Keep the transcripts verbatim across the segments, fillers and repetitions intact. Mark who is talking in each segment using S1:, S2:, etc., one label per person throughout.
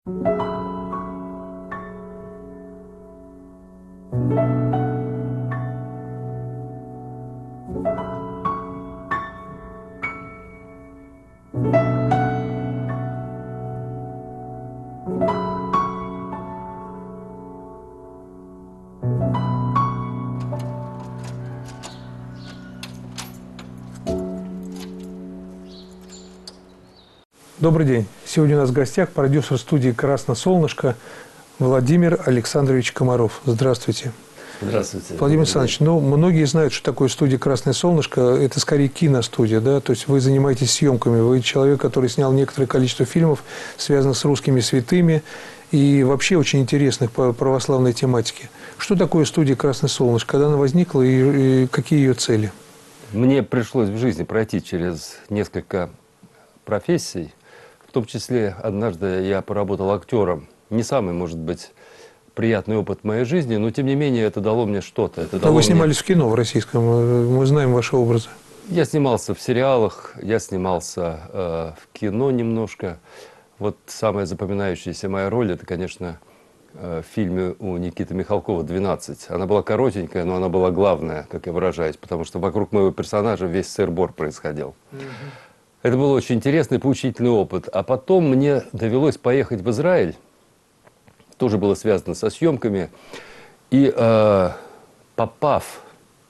S1: Добрый день. Сегодня у нас в гостях продюсер студии «Красное солнышко» Владимир Александрович Комаров. Здравствуйте.
S2: Здравствуйте.
S1: Владимир Александрович, ну, многие знают, что такое студия «Красное солнышко». Это скорее киностудия, да? То есть вы занимаетесь съемками. Вы человек, который снял некоторое количество фильмов, связанных с русскими святыми и вообще очень интересных по православной тематике. Что такое студия «Красное солнышко», когда она возникла и, и какие ее цели?
S2: Мне пришлось в жизни пройти через несколько профессий. В том числе, однажды я поработал актером. Не самый, может быть, приятный опыт в моей жизни, но, тем не менее, это дало мне что-то. Это
S1: Но вы снимались
S2: мне...
S1: в кино в российском, мы знаем ваши образы.
S2: Я снимался в сериалах, я снимался э, в кино немножко. Вот самая запоминающаяся моя роль, это, конечно, э, в фильме у Никиты Михалкова «двенадцать». Она была коротенькая, но она была главная, как я выражаюсь, потому что вокруг моего персонажа весь сыр-бор происходил. Mm-hmm. Это был очень интересный, поучительный опыт. А потом мне довелось поехать в Израиль. Тоже было связано со съемками. И э, попав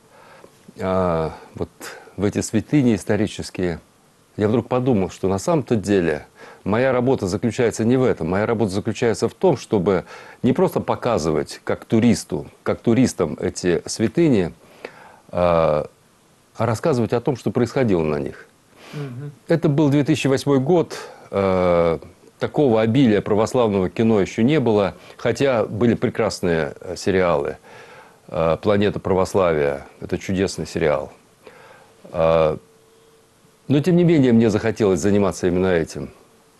S2: э, вот в эти святыни исторические, я вдруг подумал, что на самом-то деле моя работа заключается не в этом. Моя работа заключается в том, чтобы не просто показывать как туристу, как туристам эти святыни, э, а рассказывать о том, что происходило на них. Угу. Это был две тысячи восьмой год. Э, такого обилия православного кино еще не было. Хотя были прекрасные сериалы. Э, «Планета православия» – это чудесный сериал. Э, но, тем не менее, мне захотелось заниматься именно этим.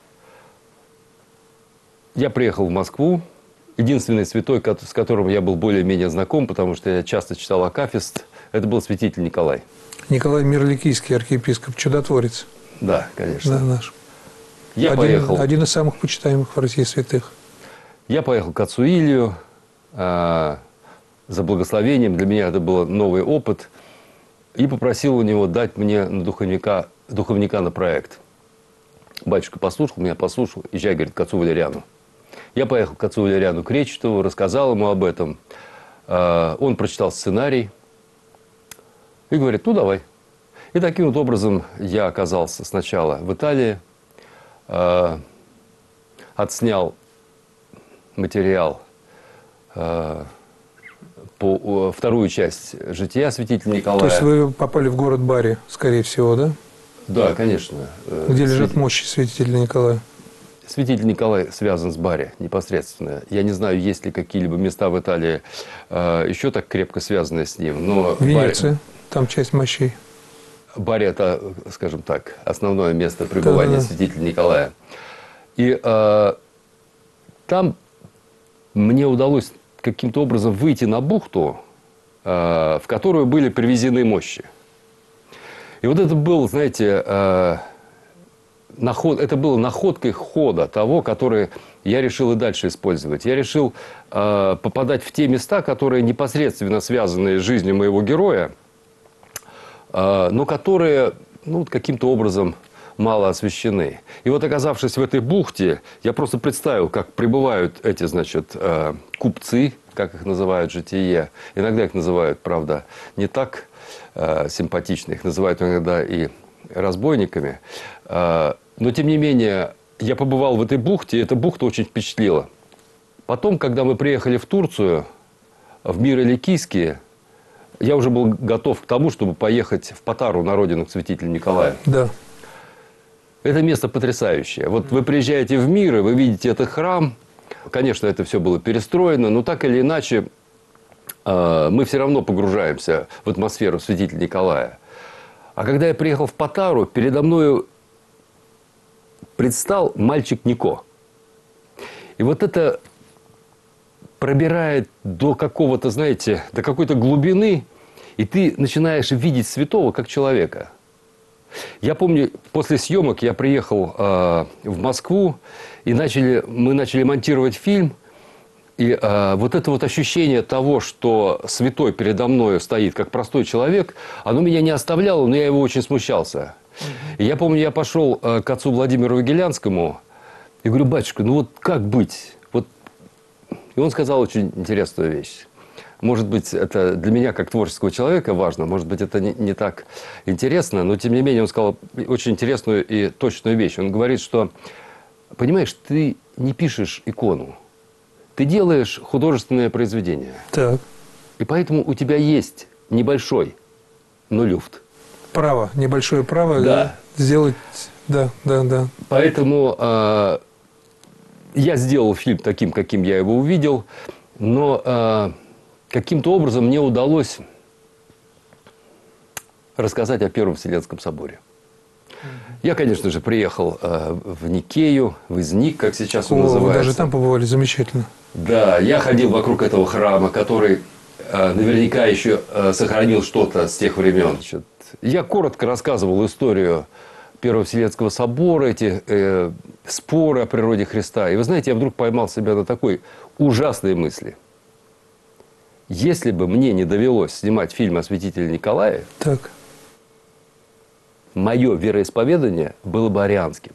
S2: Я приехал в Москву. Единственный святой, с которым я был более-менее знаком, потому что я часто читал акафист, это был святитель Николай.
S1: Николай Мирликийский, архиепископ, чудотворец.
S2: Да, конечно.
S1: Да, наш.
S2: Я
S1: один,
S2: поехал.
S1: Один из самых почитаемых в России святых.
S2: Я поехал к отцу Илью э, за благословением. Для меня это был новый опыт. И попросил у него дать мне на духовника, духовника на проект. Батюшка послушал меня, послушал. Езжай, говорит, к отцу Валериану. Я поехал к отцу Валериану Кречетову, рассказал ему об этом. Э, он прочитал сценарий. И говорит, ну давай. И таким вот образом я оказался сначала в Италии, э, отснял материал э, по э, вторую часть жития святителя Николая.
S1: То есть вы попали в город Бари, скорее всего, да?
S2: Да, конечно.
S1: Где лежат
S2: Свят...
S1: мощи святителя Николая?
S2: Святитель Николай связан с Бари непосредственно. Я не знаю, есть ли какие-либо места в Италии э, еще так крепко связанные с ним. Но
S1: Венеция.
S2: Бари...
S1: Там часть мощей.
S2: Бари – это, скажем так, основное место пребывания
S1: Да-да-да.
S2: святителя Николая. И э, там мне удалось каким-то образом выйти на бухту, э, в которую были привезены мощи. И вот это был, знаете, э, наход, это было находкой хода того, который я решил и дальше использовать. Я решил э, попадать в те места, которые непосредственно связаны с жизнью моего героя, но которые ну, каким-то образом мало освещены. И вот, оказавшись в этой бухте, я просто представил, как прибывают эти, значит, купцы, как их называют житие. Иногда их называют, правда, не так симпатично, их называют иногда и разбойниками. Но, тем не менее, я побывал в этой бухте, и эта бухта очень впечатлила. Потом, когда мы приехали в Турцию, в Миро-Ликийские, я уже был готов к тому, чтобы поехать в Патару, на родину к святителю Николаю.
S1: Да.
S2: Это место потрясающее. Вот вы приезжаете в Мир, и вы видите этот храм. Конечно, это все было перестроено, но так или иначе э, мы все равно погружаемся в атмосферу святителя Николая. А когда я приехал в Патару, передо мной предстал мальчик Нико. И вот это пробирает до какого-то, знаете, до какой-то глубины, и ты начинаешь видеть святого как человека. Я помню, после съемок я приехал э, в Москву, и начали, мы начали монтировать фильм. И э, вот это вот ощущение того, что святой передо мной стоит, как простой человек, оно меня не оставляло, но я его очень смущался. И я помню, я пошел э, к отцу Владимиру Вигелянскому и говорю: батюшка, ну вот как быть? Вот... И он сказал очень интересную вещь. Может быть, это для меня, как творческого человека, важно, может быть, это не, не так интересно, но, тем не менее, он сказал очень интересную и точную вещь. Он говорит, что, понимаешь, ты не пишешь икону, ты делаешь художественное произведение.
S1: Так.
S2: И поэтому у тебя есть небольшой, но люфт.
S1: Право, небольшое право
S2: Да.
S1: сделать... Да, да, да.
S2: Поэтому э, я сделал фильм таким, каким я его увидел, но... Э, каким-то образом мне удалось рассказать о Первом Вселенском соборе. Я, конечно же, приехал э, в Никею, в Изник, как сейчас он
S1: О,
S2: называется.
S1: Вы даже там побывали, замечательно.
S2: Да, я ходил вокруг этого храма, который э, наверняка еще э, сохранил что-то с тех времен. Значит, я коротко рассказывал историю Первого Вселенского собора, эти э, споры о природе Христа. И вы знаете, я вдруг поймал себя на такой ужасной мысли. Если бы мне не довелось снимать фильм о святителе Николае,
S1: так.
S2: мое вероисповедание было бы арианским.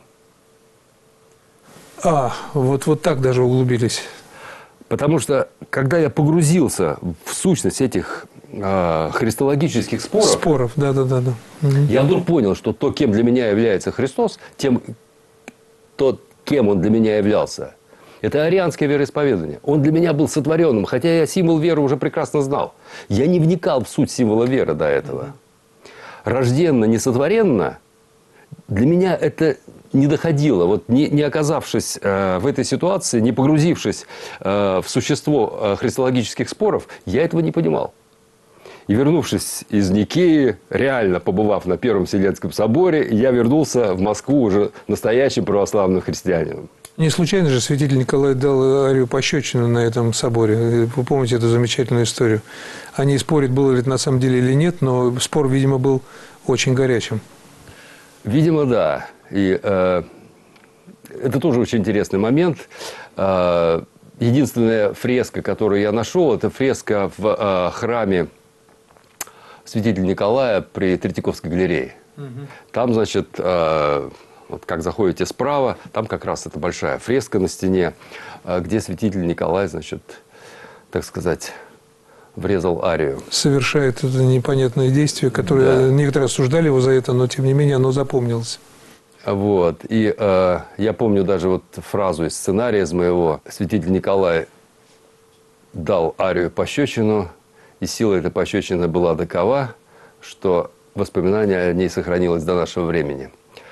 S1: А, вот, вот так даже углубились.
S2: Потому что, когда я погрузился в сущность этих э, христологических споров,
S1: Споров, да-да-да. Угу.
S2: я вдруг понял, что то, кем для меня является Христос, тем, то, кем он для меня являлся, это арианское вероисповедание. Он для меня был сотворенным, хотя я символ веры уже прекрасно знал. Я не вникал в суть символа веры до этого. Рожденно, несотворенно, для меня это не доходило. Вот не, не оказавшись э, в этой ситуации, не погрузившись э, в существо э, христологических споров, я этого не понимал. И вернувшись из Никеи, реально побывав на Первом Вселенском соборе, я вернулся в Москву уже настоящим православным христианином.
S1: Не случайно же святитель Николай дал Арию пощечину на этом соборе. Вы помните эту замечательную историю? Они спорят, было ли это на самом деле или нет, но спор, видимо, был очень горячим.
S2: Видимо, да. И э, это тоже очень интересный момент. Э, единственная фреска, которую я нашел, это фреска в э, храме святителя Николая при Третьяковской галерее. Угу. Там, значит... Э, Вот как заходите справа, там как раз эта большая фреска на стене, где святитель Николай, значит, так сказать, врезал арию.
S1: Совершает это непонятное действие, которое да. Некоторые осуждали его за это, но тем не менее оно запомнилось.
S2: Вот. И э, я помню даже вот фразу из сценария из моего. Святитель Николай дал арию пощечину, и сила этой пощечины была такова, что воспоминание о ней сохранилось до нашего времени.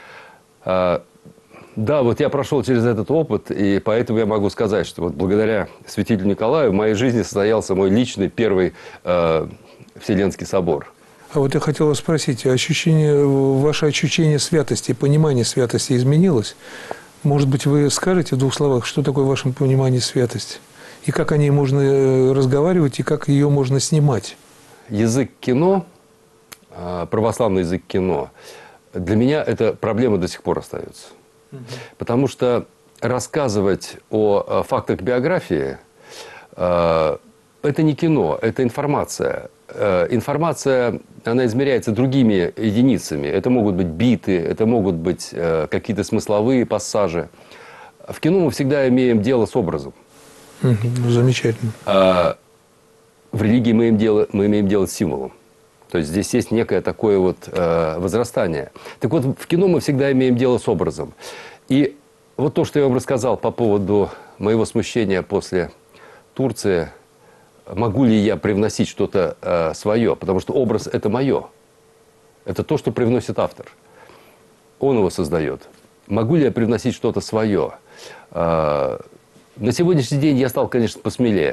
S2: А, да, вот я прошел через этот опыт, и поэтому я могу сказать, что вот благодаря святителю Николаю в моей жизни состоялся мой личный первый э, Вселенский собор.
S1: А вот я хотел вас спросить, ощущение, ваше ощущение святости, понимание святости изменилось? Может быть, вы скажете в двух словах, что такое в вашем понимании святость? И как о ней можно разговаривать, и как ее можно снимать?
S2: Язык кино, православный язык кино, для меня эта проблема до сих пор остается. Угу. Потому что рассказывать о фактах биографии – это не кино, это информация. Информация, она измеряется другими единицами. Это могут быть биты, это могут быть какие-то смысловые пассажи. В кино мы всегда имеем дело с образом.
S1: Угу, замечательно.
S2: А в религии мы имеем дело, мы имеем дело с символом. То есть здесь есть некое такое вот э, возрастание. Так вот, в кино мы всегда имеем дело с образом. И вот то, что я вам рассказал по поводу моего смущения после Турции, могу ли я привносить что-то э, свое? Потому что образ – это мое. Это то, что привносит автор. Он его создает. Могу ли я привносить что-то свое? Э, на сегодняшний день я стал, конечно, посмелее.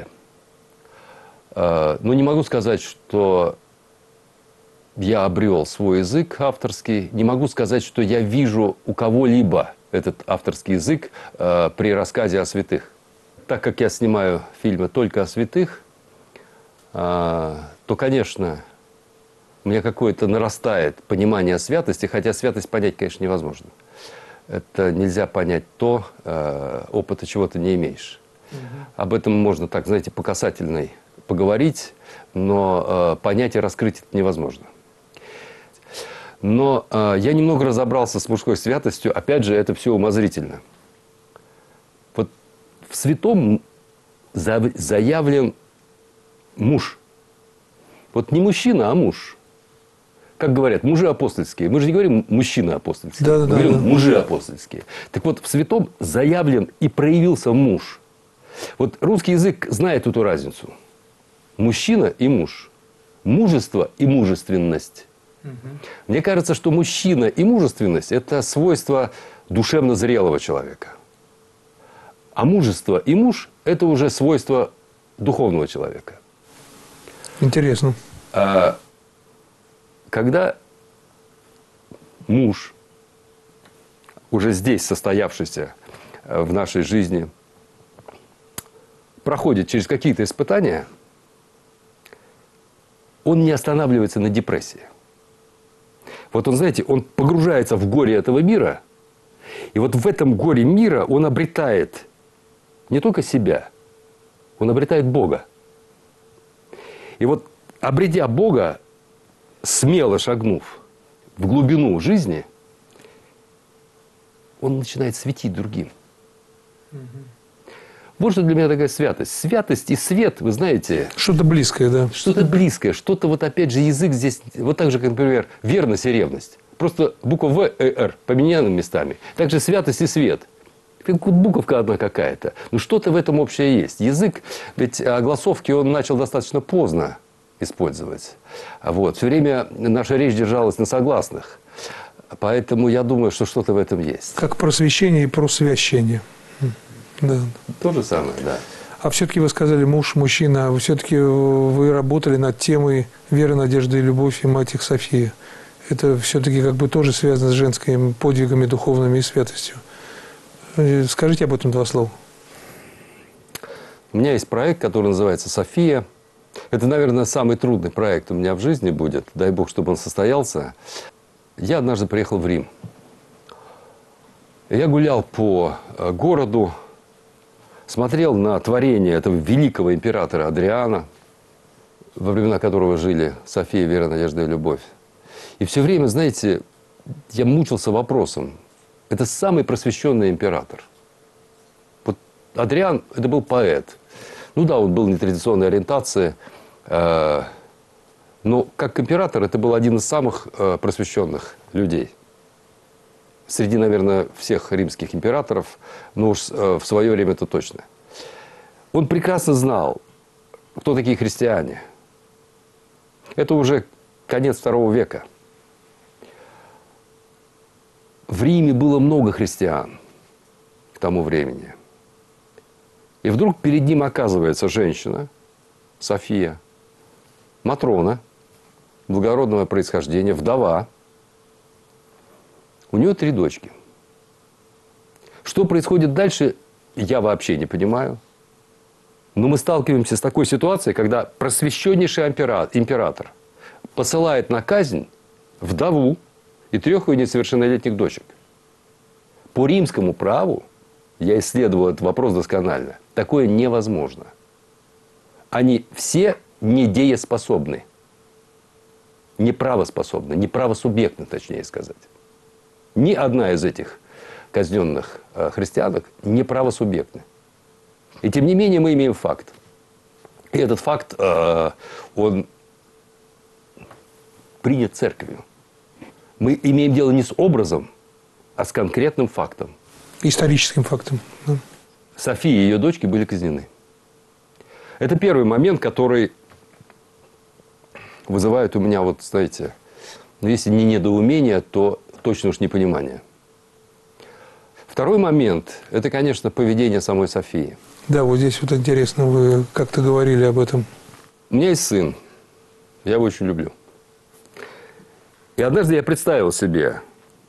S2: Э, но не могу сказать, что я обрел свой язык авторский. Не могу сказать, что я вижу у кого-либо этот авторский язык э, при рассказе о святых. Так как я снимаю фильмы только о святых, э, то, конечно, у меня какое-то нарастает понимание святости, хотя святость понять, конечно, невозможно. Это нельзя понять то, э, опыта чего-то не имеешь. Угу. Об этом можно так, знаете, по касательной поговорить, но э, понять и раскрыть это невозможно. Но э, я немного разобрался с мужской святостью. Опять же, это все умозрительно. Вот в святом заявлен муж. Вот не мужчина, а муж. Как говорят, мужи апостольские. Мы же не говорим мужчины апостольские.
S1: Да, да,
S2: мы говорим
S1: да.
S2: мужи апостольские. Так вот, в святом заявлен и проявился муж. Вот русский язык знает эту разницу. Мужчина и муж. Мужество и мужественность. Угу. Мне кажется, что мужчина и мужественность – это свойство душевно зрелого человека. А мужество и муж – это уже свойство духовного человека.
S1: Интересно.
S2: А, когда муж, уже здесь состоявшийся в нашей жизни, проходит через какие-то испытания, он не останавливается на депрессии. Вот он, знаете, он погружается в горе этого мира, и вот в этом горе мира он обретает не только себя, он обретает Бога. И вот, обретя Бога, смело шагнув в глубину жизни, он начинает светить другим. Угу. Вот что для меня такая святость. Святость и свет, вы знаете...
S1: Что-то близкое, да.
S2: Что-то близкое. Что-то, вот опять же, язык здесь... Вот так же, как, например, верность и ревность. Просто буква В и Р поменяны местами. Также святость и свет. Буковка одна какая-то. Но что-то в этом общее есть. Язык, ведь огласовки он начал достаточно поздно использовать. Вот. Все время наша речь держалась на согласных. Поэтому я думаю, что что-то в этом есть.
S1: Как просвещение и просвящение. Да.
S2: То же самое, да.
S1: А все-таки вы сказали муж, мужчина. Все-таки вы работали над темой «Вера, надежда и любовь» и «Мать их София». Это все-таки как бы тоже связано с женскими подвигами духовными и святостью. Скажите об этом два слова.
S2: У меня есть проект, который называется «София». Это, наверное, самый трудный проект у меня в жизни будет. Дай Бог, чтобы он состоялся. Я однажды приехал в Рим. Я гулял по городу, смотрел на творение этого великого императора Адриана, во времена которого жили София, Вера, Надежда и Любовь. И все время, знаете, я мучился вопросом. Это самый просвещенный император. Вот Адриан – это был поэт. Ну да, он был нетрадиционной ориентации, э, но как император это был один из самых э, просвещенных людей. Среди, наверное, всех римских императоров, но уж э, в свое время это точно. Он прекрасно знал, кто такие христиане. Это уже конец второго века. В Риме было много христиан к тому времени. И вдруг перед ним оказывается женщина, София, матрона, благородного происхождения, вдова. У нее три дочки. Что происходит дальше, я вообще не понимаю. Но мы сталкиваемся с такой ситуацией, когда просвещеннейший император посылает на казнь вдову и трех ее несовершеннолетних дочек. По римскому праву, я исследовал этот вопрос досконально, такое невозможно. Они все недееспособны. Неправоспособны, неправосубъектны, точнее сказать. Ни одна из этих казненных э, христианок не правосубъектны. И тем не менее мы имеем факт. И этот факт, э, он принят церковью. Мы имеем дело не с образом, а с конкретным фактом.
S1: Историческим фактом. Да.
S2: София и ее дочки были казнены. Это первый момент, который вызывает у меня, вот, знаете, ну, если не недоумение, то точно уж непонимание. Второй момент – это, конечно, поведение самой Софии.
S1: Да, вот здесь вот интересно, вы как-то говорили об этом.
S2: У меня есть сын. Я его очень люблю. И однажды я представил себе,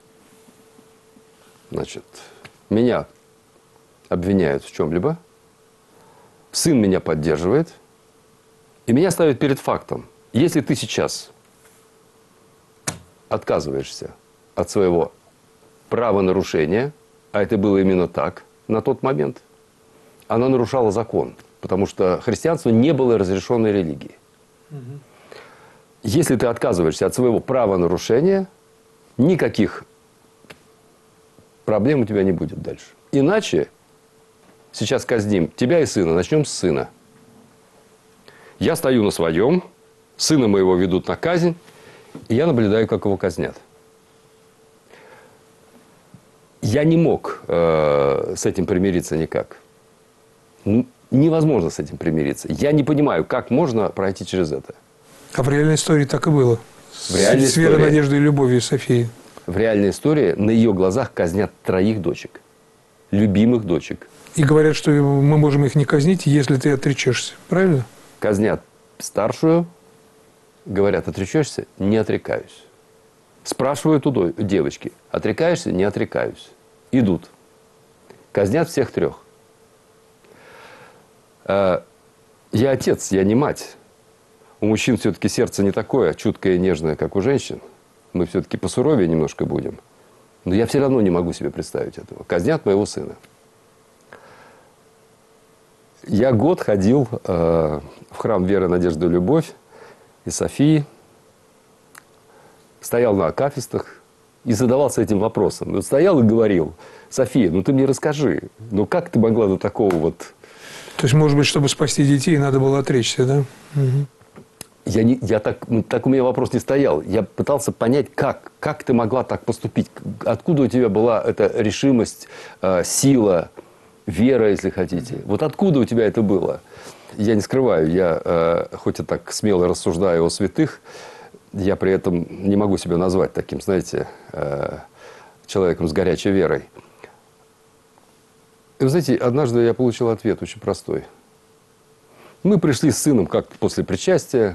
S2: значит, меня обвиняют в чем-либо, сын меня поддерживает, и меня ставят перед фактом. Если ты сейчас отказываешься от своего правонарушения, а это было именно так на тот момент, она нарушала закон, потому что христианство не было разрешенной религией. Угу. Если ты отказываешься от своего правонарушения, никаких проблем у тебя не будет дальше. Иначе, сейчас казним тебя и сына, начнем с сына. Я стою на своем, сына моего ведут на казнь, и я наблюдаю, как его казнят. Я не мог э, с этим примириться никак. Ну, невозможно с этим примириться. Я не понимаю, как можно пройти через это.
S1: А в реальной истории так и было.
S2: В реальной
S1: с верой,
S2: истории,
S1: надеждой и любовью Софии.
S2: В реальной истории на ее глазах казнят троих дочек. Любимых дочек.
S1: И говорят, что мы можем их не казнить, если ты отречешься. Правильно?
S2: Казнят старшую, говорят, отречешься? Не отрекаюсь. Спрашивают у девочки, отрекаешься? Не отрекаюсь. Идут. Казнят всех трех. Я отец, я не мать. У мужчин все-таки сердце не такое чуткое и нежное, как у женщин. Мы все-таки посуровее немножко будем. Но я все равно не могу себе представить этого. Казнят моего сына. Я год ходил э, в храм Веры, Надежды и Любовь и Софии. Стоял на акафистах и задавался этим вопросом. И вот стоял и говорил: София, ну ты мне расскажи, ну как ты могла до такого вот...
S1: То есть, может быть, чтобы спасти детей, надо было отречься, да? Угу.
S2: Я, не, я так, так у меня вопрос не стоял. Я пытался понять, как, как ты могла так поступить. Откуда у тебя была эта решимость, э, сила, вера, если хотите. Вот откуда у тебя это было? Я не скрываю, я, э, хоть и так смело рассуждаю о святых, я при этом не могу себя назвать таким, знаете, э, человеком с горячей верой. И вы знаете, однажды я получил ответ очень простой. Мы пришли с сыном как-то после причастия,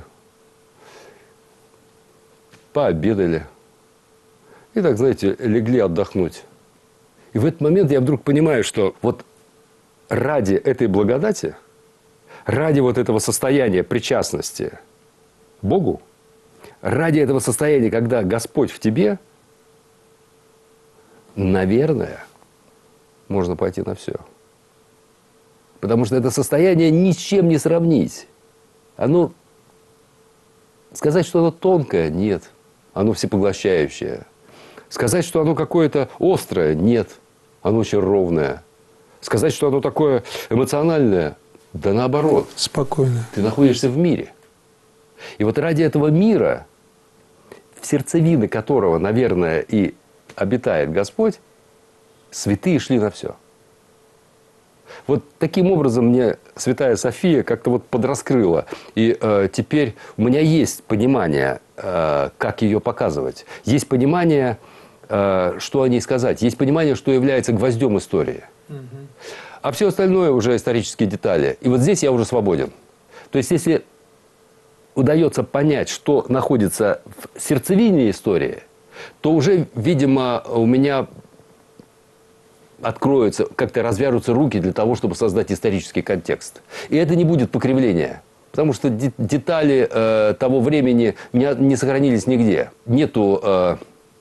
S2: пообедали. И так, знаете, легли отдохнуть. И в этот момент я вдруг понимаю, что вот ради этой благодати, ради вот этого состояния причастности Богу, ради этого состояния, когда Господь в тебе, наверное, можно пойти на все. Потому что это состояние ни с чем не сравнить. Оно, сказать, что оно тонкое, нет. Оно всепоглощающее. Сказать, что оно какое-то острое, нет. Оно очень ровное. Сказать, что оно такое эмоциональное, да наоборот.
S1: Спокойно.
S2: Ты находишься в мире. И вот ради этого мира, в сердцевины которого, наверное, и обитает Господь, святые шли на все. Вот таким образом мне святая София как-то вот подраскрыла. И э, теперь у меня есть понимание, э, как ее показывать. Есть понимание, э, что о ней сказать. Есть понимание, что является гвоздем истории. Угу. А все остальное уже исторические детали. И вот здесь я уже свободен. То есть, если удается понять, что находится в сердцевине истории, то уже, видимо, у меня откроются, как-то развяжутся руки для того, чтобы создать исторический контекст. И это не будет покривления. Потому что детали э, того времени не, не сохранились нигде. Нету э,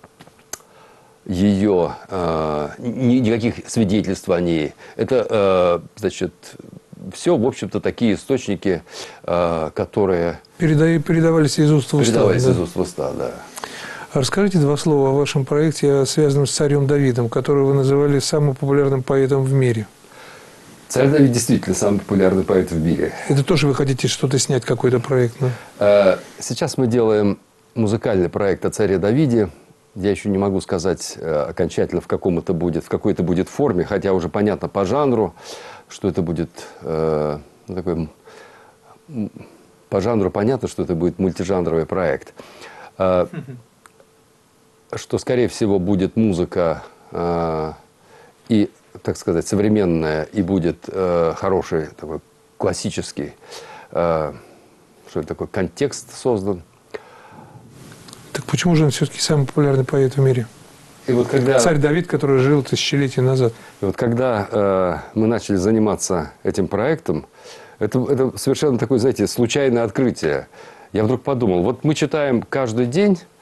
S2: ее, э, ни, никаких свидетельств о ней. Это, э, значит, все, в общем-то, такие источники, э, которые...
S1: Переда... Передавались из уст в уста.
S2: Передавались
S1: да?
S2: из уст в уста, да.
S1: Расскажите два слова о вашем проекте, связанном с царем Давидом, которого вы называли самым популярным поэтом в мире.
S2: Царь Давид действительно самый популярный поэт в мире.
S1: Это тоже вы хотите что-то снять, какой-то проект? Да?
S2: Сейчас мы делаем музыкальный проект о царе Давиде. Я еще не могу сказать окончательно, в каком это будет, в какой это будет форме, хотя уже понятно по жанру, что это будет э, такой... По жанру понятно, что это будет мультижанровый проект. Э, что, скорее всего, будет музыка э, и, так сказать, современная, и будет э, хороший такой классический, э, что это такой контекст создан.
S1: Так почему же он все-таки самый популярный поэт в мире?
S2: И вот когда... Царь
S1: Давид, который жил тысячелетия назад.
S2: И вот когда э, мы начали заниматься этим проектом, это, это совершенно такое, знаете, случайное открытие. Я вдруг подумал, вот мы читаем каждый день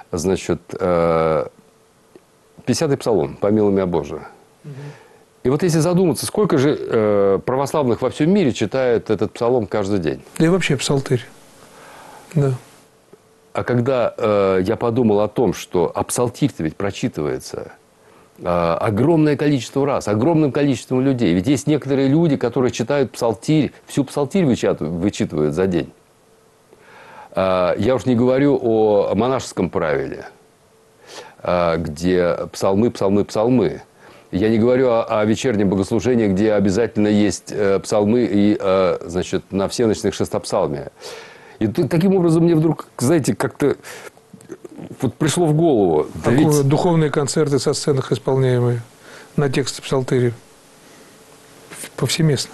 S2: Значит, пятидесятый псалом, «Помилуй меня, Боже». Угу. И вот если задуматься, сколько же э, православных во всем мире читают этот псалом каждый день?
S1: Да и вообще псалтырь. Да.
S2: А когда э, я подумал о том, что а псалтирь-то ведь прочитывается э, огромное количество раз, огромным количеством людей. Ведь есть некоторые люди, которые читают псалтирь, всю псалтирь вычитывают, вычитывают за день. Э, я уж не говорю о монашеском правиле, э, где псалмы, псалмы, псалмы. Я не говорю о, о вечернем богослужении, где обязательно есть э, псалмы и, э, значит, на всеночных шестопсалмия. И таким образом мне вдруг, знаете, как-то вот пришло в голову. Да ведь...
S1: Духовные концерты со сценах, исполняемые на тексты псалтыри повсеместно.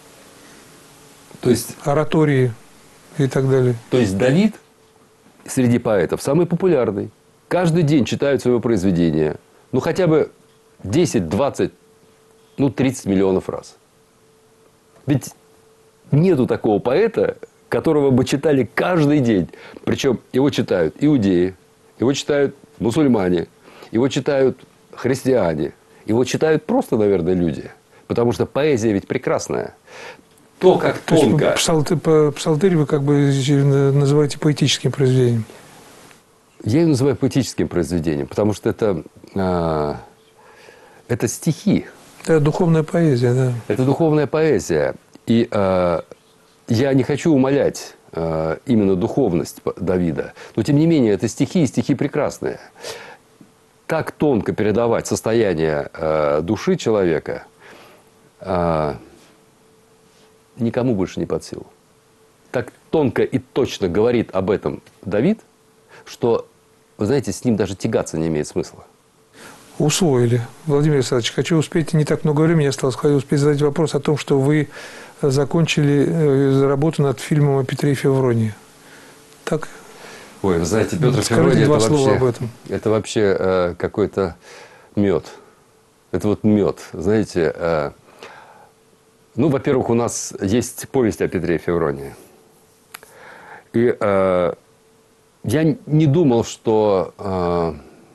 S2: То есть...
S1: Оратории и так далее.
S2: То есть Давид среди поэтов самый популярный. Каждый день читают свое произведение. Ну, хотя бы десять, двадцать, ну, тридцать миллионов раз. Ведь нету такого поэта, которого бы читали каждый день. Причем его читают иудеи, его читают мусульмане, его читают христиане, его читают просто, наверное, люди. Потому что поэзия ведь прекрасная. То, как тонко...
S1: Псалтырь, псалтырь вы как бы называете поэтическим произведением.
S2: Я ее называю поэтическим произведением, потому что это... А... Это стихи.
S1: Это духовная поэзия, да.
S2: Это духовная поэзия. И э, я не хочу умалять э, именно духовность Давида. Но, тем не менее, это стихи, и стихи прекрасные. Так тонко передавать состояние э, души человека э, никому больше не под силу. Так тонко и точно говорит об этом Давид, что, вы знаете, с ним даже тягаться не имеет смысла.
S1: Усвоили. Владимир Александрович, хочу успеть, не так много времени осталось, хочу успеть задать вопрос о том, что вы закончили работу над фильмом о Петре и Февронии. Так?
S2: Ой, вы знаете, Петр Февроний это вообще, об этом. это вообще э, какой-то мед. Это вот мед. Знаете, э, ну, во-первых, у нас есть повесть о Петре и Февронии. И э, я не думал, что... Э,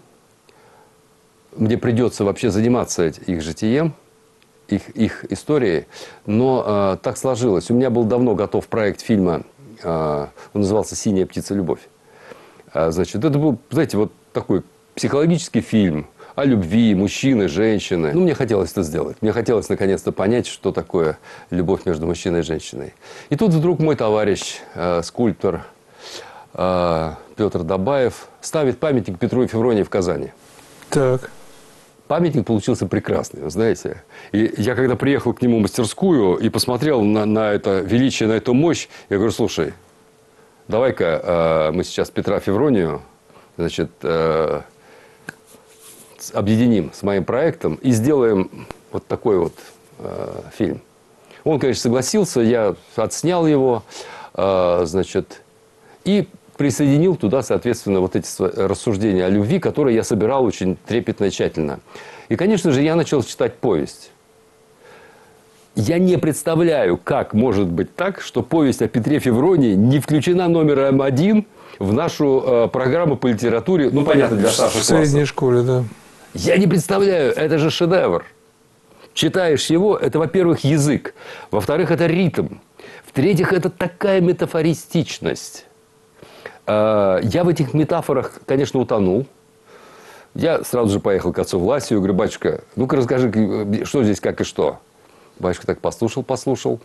S2: мне придется вообще заниматься их житием, их, их историей. Но э, так сложилось. У меня был давно готов проект фильма, э, он назывался «Синяя птица. Любовь». А, значит, это был, знаете, вот такой психологический фильм о любви, мужчины, женщины. Ну, мне хотелось это сделать. Мне хотелось наконец-то понять, что такое любовь между мужчиной и женщиной. И тут вдруг мой товарищ, э, скульптор э, Петр Добаев, ставит памятник Петру и Февронии в Казани.
S1: Так.
S2: Памятник получился прекрасный, вы знаете. И я когда приехал к нему в мастерскую и посмотрел на, на это величие, на эту мощь, я говорю, слушай, давай-ка э, мы сейчас Петра Февронию, значит, э, объединим с моим проектом и сделаем вот такой вот э, фильм. Он, конечно, согласился, я отснял его, э, значит, и присоединил туда, соответственно, вот эти рассуждения о любви, которые я собирал очень трепетно и тщательно. И, конечно же, я начал читать повесть. Я не представляю, как может быть так, что повесть о Петре Февронии не включена номером один в нашу э, программу по литературе, ну, понятно, для старших классов.
S1: В средней школе, да.
S2: Я не представляю, это же шедевр. Читаешь его, это, во-первых, язык. Во-вторых, это ритм. В-третьих, это такая метафористичность. Я в этих метафорах, конечно, утонул. Я сразу же поехал к отцу Власию, говорю, батюшка, ну-ка расскажи, что здесь, как и что. Батюшка так послушал, послушал.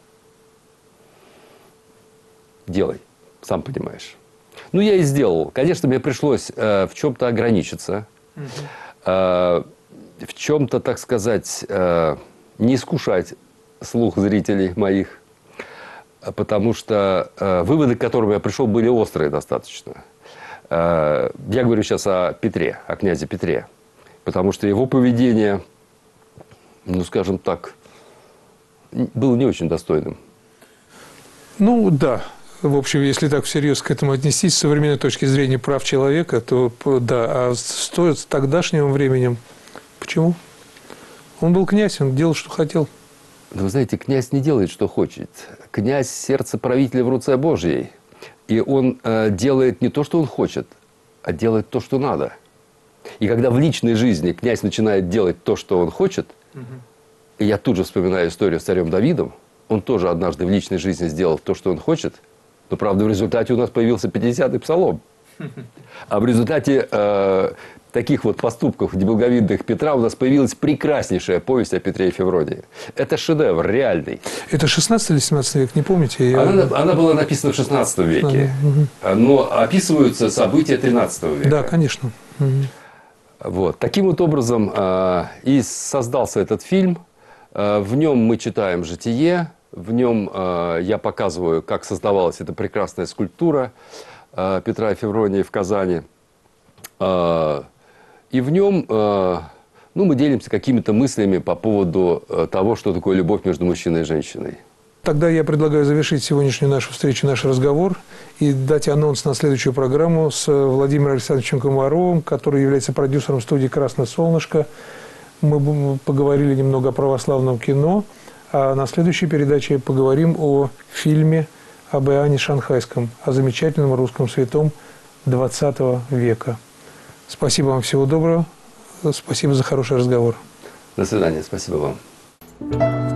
S2: Делай, сам понимаешь. Ну, я и сделал. Конечно, мне пришлось э, в чем-то ограничиться. Угу. Э, в чем-то, так сказать, э, не искушать слух зрителей моих. Потому что э, выводы, к которым я пришел, были острые достаточно. Э, я говорю сейчас о Петре, о князе Петре. Потому что его поведение, ну, скажем так, было не очень достойным.
S1: Ну, да. В общем, если так всерьез к этому отнестись, с современной точки зрения прав человека, то да. А стоит с тогдашним временем, почему? Он был князь, он делал, что хотел.
S2: Да вы знаете, князь не делает, что хочет. Князь – сердце правителя в руце Божьей. И он э, делает не то, что он хочет, а делать то, что надо. И когда в личной жизни князь начинает делать то, что он хочет, угу. и я тут же вспоминаю историю с царем Давидом, он тоже однажды в личной жизни сделал то, что он хочет, но, правда, в результате у нас появился пятидесятый псалом. А в результате э, таких вот поступков неблаговидных Петра у нас появилась прекраснейшая повесть о Петре и Февронии. Это шедевр реальный.
S1: Это шестнадцатый или семнадцатый век, не помните? Я...
S2: Она, она была написана в шестнадцатом веке, а, угу. но описываются события тринадцатого века.
S1: Да, конечно. Угу.
S2: Вот. Таким вот образом э, и создался этот фильм. Э, в нем мы читаем житие, в нем э, я показываю, как создавалась эта прекрасная скульптура э, Петра и Февронии в Казани. Э, и в нем э, ну, мы делимся какими-то мыслями по поводу э, того, что такое любовь между мужчиной и женщиной.
S1: Тогда я предлагаю завершить сегодняшнюю нашу встречу, наш разговор и дать анонс на следующую программу с Владимиром Александровичем Комаровым, который является продюсером студии «Красное солнышко». Мы поговорили немного о православном кино, а на следующей передаче поговорим о фильме об Иоанне Шанхайском, о замечательном русском святом двадцатого века. Спасибо вам, всего доброго. Спасибо за хороший разговор.
S2: До свидания, спасибо вам.